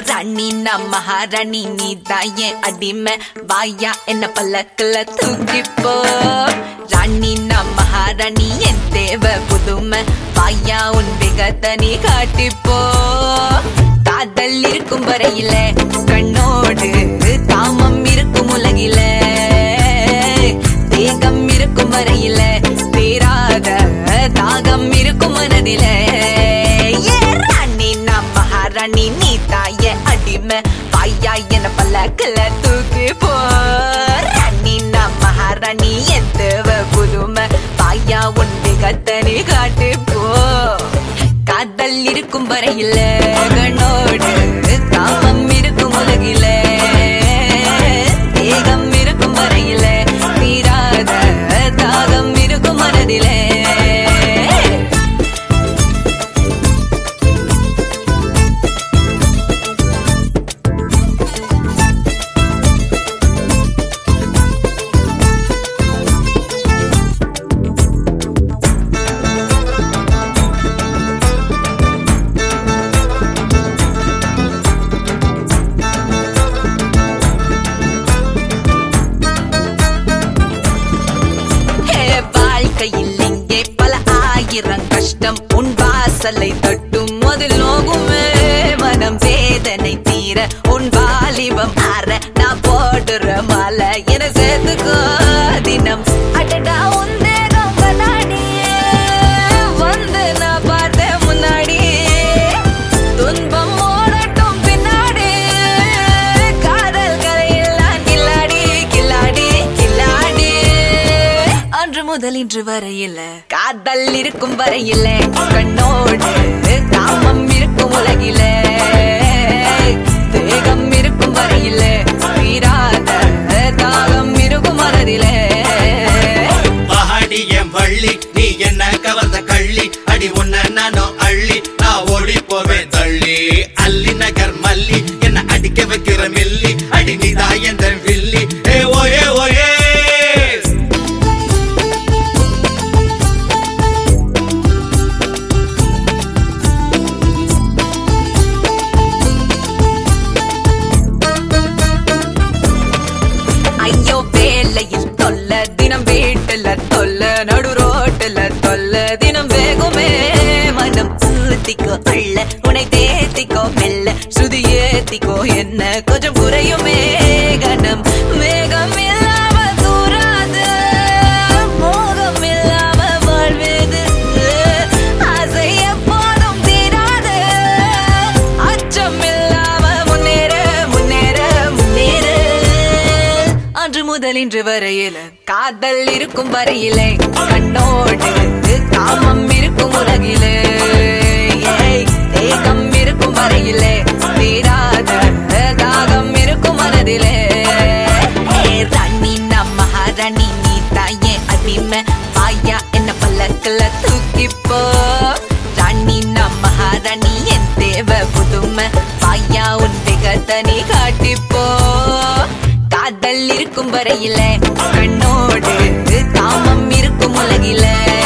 ராணி நான் மகாராணி நீ தான் என் அடிமை வாயா என்ன பல்லக்குல தூக்கிப்போ ராணி நான் மகாராணி என் தேவை புதுமை வாயா உன் வேகத்தை நீ காட்டிப்போ காதல் இருக்கும் வரையில கண்ணோடு காமம் இருக்கும் உலகில தேகம் இருக்கும் வரையில தீராத தாகம் இருக்கும் மனதில ராணி நீ தாய அடிமை வாயா என பல்லக்குல தூக்கி போ ராணி நான் மகாராணி என் தேவை புதுமை வாயா உன் வேகத்தனி காட்டு போ காதல் இருக்கும் வரையில கண்ணோடு தாமம் இருக்கும் உலகில தேகம் இருக்கும் வரையில தீராத தாகம் இருக்கும் மனதிலே கஷ்டம் உன் வாசலை தட்டும் அதில் நோகுமே மனம் வேதனை தீர உன் வாலிபம் ஆற நான் போடுற மாலை என சேர்த்துக்கோ தினம் அடடா உன் தேகம் கண்ணாடி வந்து நான் பார்த்தேன் முன்னாடி துன்பம் ஓடட்டும் பின்னாடி காதல் கரையெல்லாம் கில்லாடி கில்லாடி கில்லாடி அன்று முதல் இன்று வரையில காதல் இருக்கும் வரையில கண்ணோடு காமம் இருக்கும் உலகில தேகம் இருக்கும் வரையில தீராத தாகம் இருக்கும் மனதில பஹாடிய வள்ளி நீ என்ன கவர்ந்த கள்ளி அடி உன்ன நானோ அள்ளி நான் ஓடி போவேன் தள்ளி அல்லி நகர் மல்லி என்ன அடிக்க வைக்கிற மில்லி அடி நீதான் எந்த வில்லி ஏ ஓயே ஓயே நடு ரோட்டுல தொல்ல தினம் வேகுமே மனம் ஊத்திக்கோ அள்ள உனை தேத்திக்கோ மெல்ல சுதி ஏத்திக்கோ என்ன கொஞ்சம் குறையுமே கணம் மேகம் இல்லாம தூராது மோகம் இல்லாம வாழ்வேது ஆசை எப்போதும் தீராது அச்சம் இல்லாம முன்னேற முன்னேற முன்னேற அன்று முதல் இன்று வரையில காதல் இருக்கும் வரையிலே கண்ணோடு காமம் இருக்கும் உலகிலே தேகம் இருக்கும் வரையிலே தீராத தாகம் இருக்கும் மனதிலே ராணி நான் மகாராணி நீ தாயே அடிமை வாயா என்ன பல்லக்குல தூக்கிப்போ ராணி நான் மகாராணி என் தேவை புதுமை வாயா உன் வேகத்தை நீ காட்டிப்போ காதல் இருக்கும் வரையில கண்ணோடு காமம் இருக்கும் உலகில